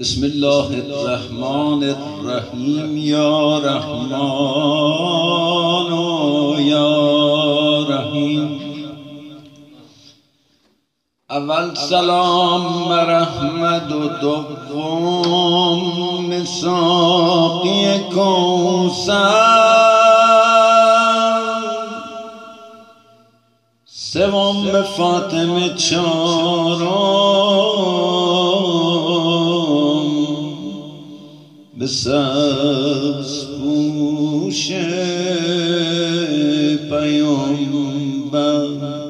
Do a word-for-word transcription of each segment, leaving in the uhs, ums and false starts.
بسم الله الرحمن الرحیم. یا رحمان و یا رحیم. اول سلام رحمت و دوم ساقی کوثر، سوم فاطمه، چهارم به سبز پوش پیامبر.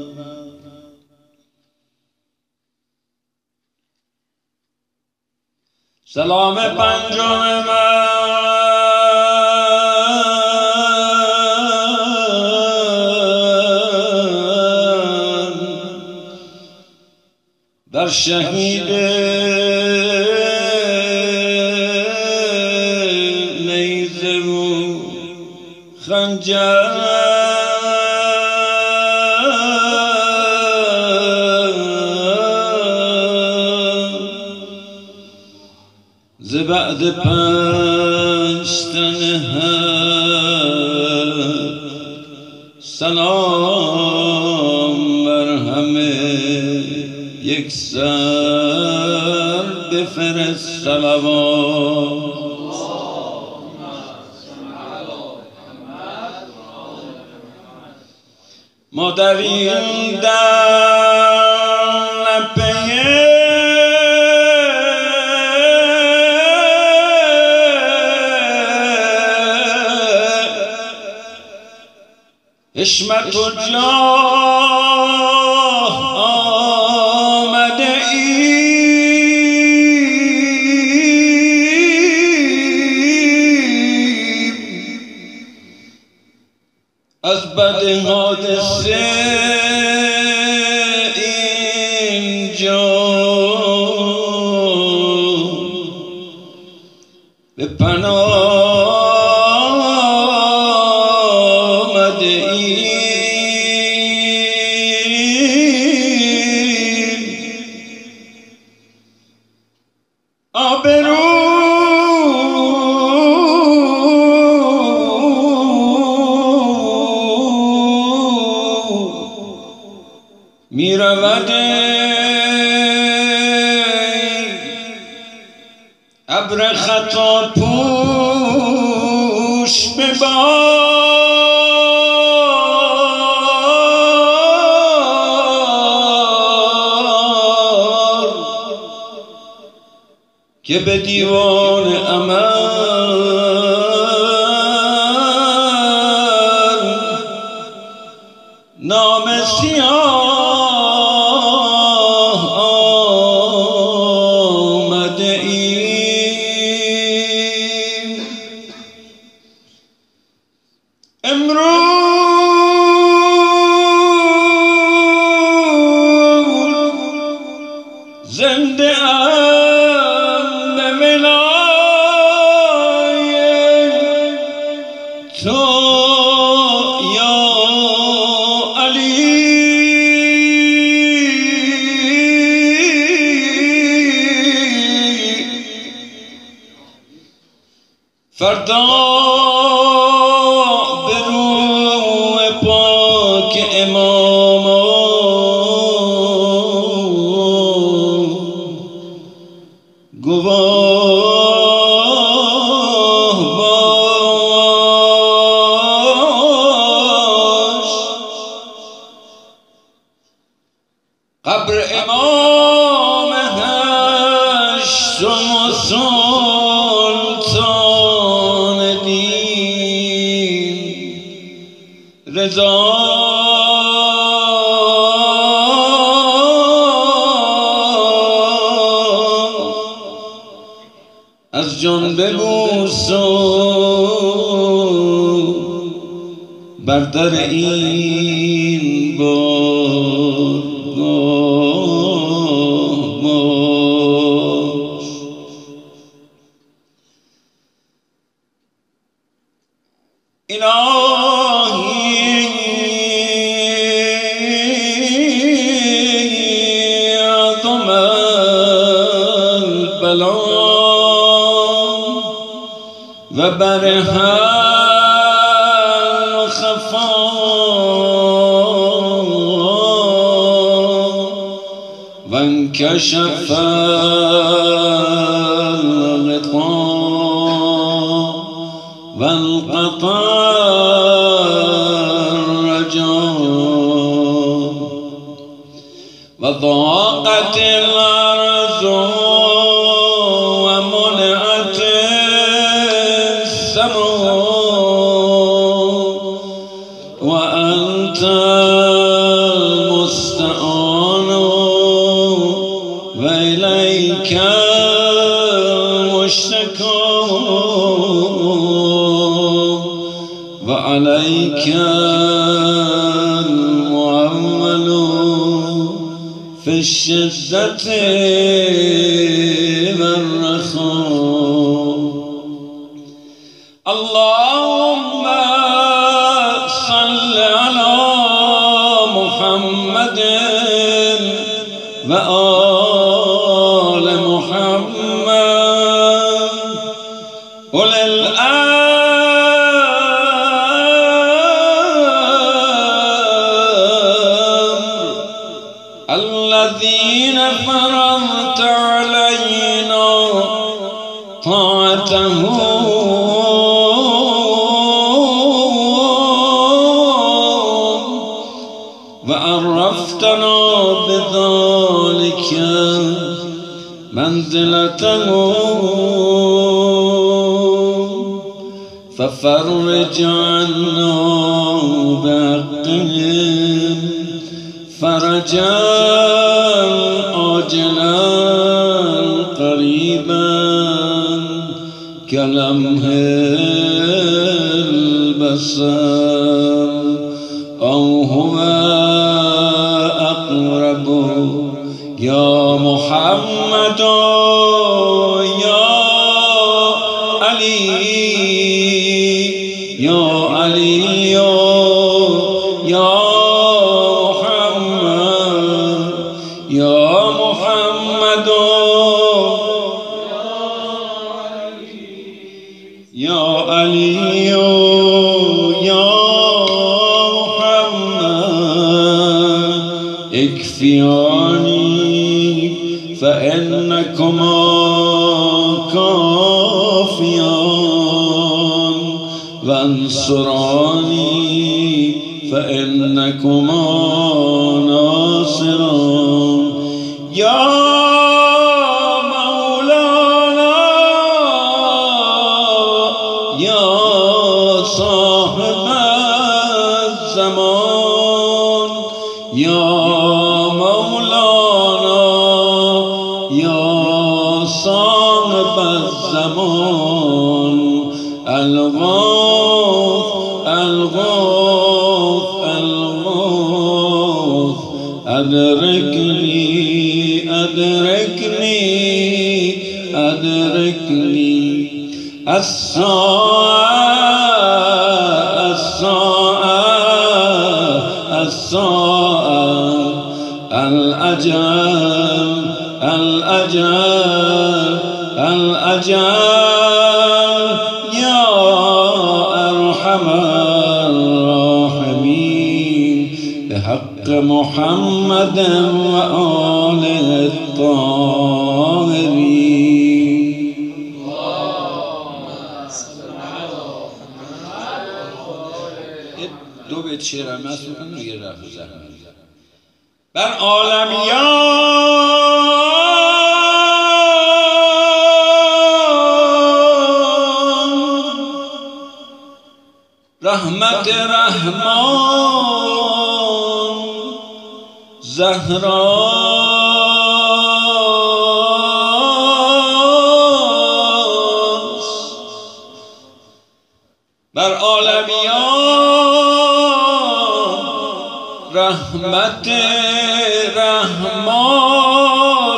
سلام پنجم من بر شهید نیزه و خنجر، ز بعد پنج تنه سلام بر همه یک سر بفرست صلوات. ما در این در پیه حشمت و جاه آمده ایم، از بد حادثه اینجا به پناه آبرو می رود ابر خطا پوش به باد، که به دیوان عمل نام سیاه آمده ایم. امروز زنده تو یا علی، فردا به روح پاک امامان گواه باش. قبر امام هشتم و سلطان دین رضا از جان ببوس و بر در این بارگاه باش. الهی عظم البلا و برها خفا و انکشف الغطاء و انقطع الرجاء و ضاقت الارض و منعت السماء و انت المستعان و الیک المشتکى و علیک المعول في الشدة والرخاء. اللهم صل على محمد وآل محمد أولي الأمر الذين فرضت علينا طاعتهم وعرفتنا بذلك منزلتهم ففرج عنا بحقهم فرجا عاجلا قريبا كلمح البصر أو هو أقرب يا محمد يا علي يا علي يا محمد يا محمد يا علي يا محمد اكفياني فإنكما كافيان وانصراني فإنكما ناصران يا مولانا يا صاحب الزمان يا مولانا يا صاحب الزمان الغوث الغوث الغوث أدركني أدركني أدركني الساعة الساعة الساعة الأجل الأجل الأجل يا أرحم الراحمين بحق محمد وآله الطاهرين. دو بیت شعر هم هست میکنم یه رفت زحمت بر عالمیان رحمت رحمان زهراست بر عالمیان رحمت رحمان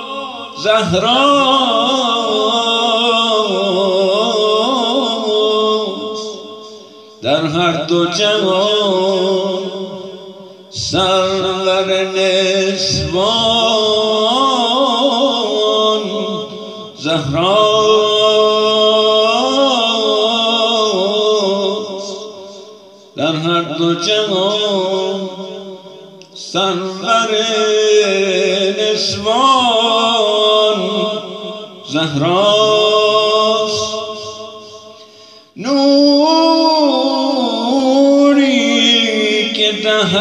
زهراست در هر دو جهان سرور نسوان زهراست در هر دو جهان سرور نسوان زهراست. نوری که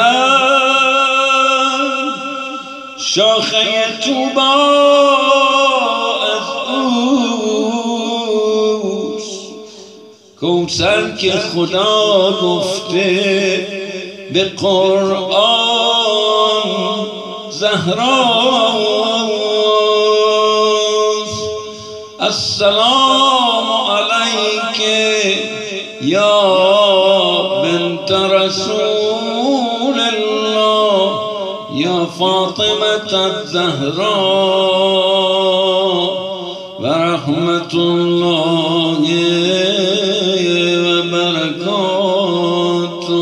دهد شاخه طوبی از اوست، کوثر که خدا گفته به قرآن زهراست. السلام علیک یا بنت رسول الله یا فاطمة الزهراء و رحمت الله و برکاته.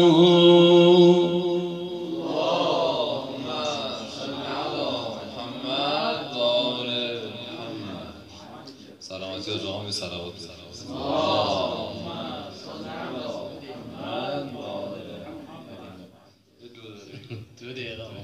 اللهم صل علی محمد و آل محمد. سلامتی و جهان صلوات بزنید. اللهم صل علی محمد و آل محمد. دو دقیقه